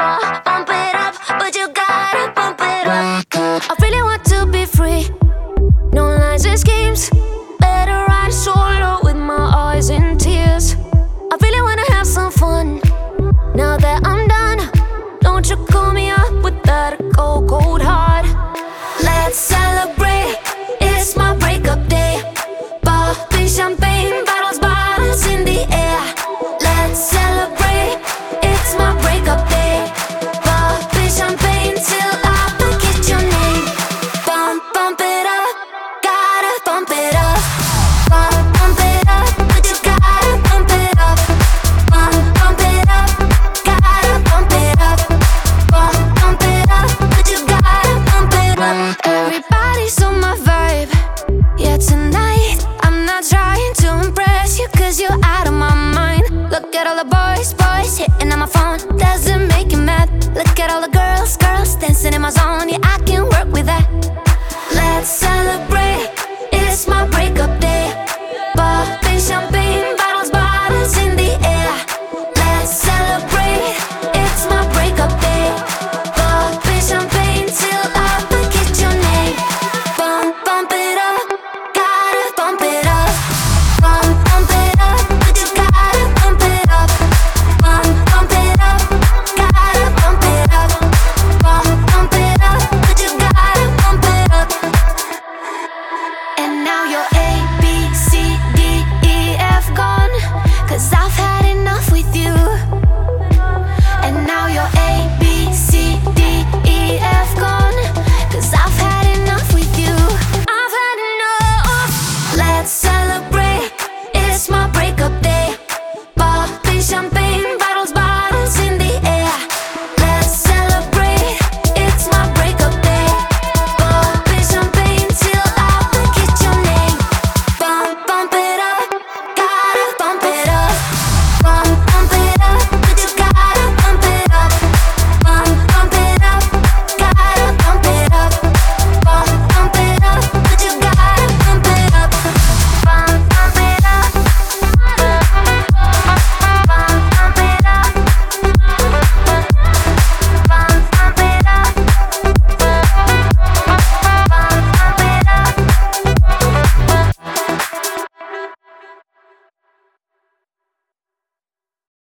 Bump it up, but you gotta bump it up. I really want to be free, no lies and schemes. Better ride solo with my eyes in tears. I really wanna have some fun now that I'm done. Don't you call me up with that cold, cold heart. Let's celebrate, it's my breakup day. Popping champagne, bottles, bottles in the air. Let's celebrate, it's my breakup day. Popping champagne till I forget your name. Bump, bump it up, gotta bump it up. Bump it up, but you gotta bump it up. Bump it up, gotta bump it up. Bump it up, but you gotta bump it up. Everybody's on my vibe, yeah, tonight I'm not trying to impress you, cause you're out of my mind. Look at all the boys hitting on my phone, doesn't make you mad. Look at all the girls dancing in my zone, yeah, I can work with that. Let's celebrate,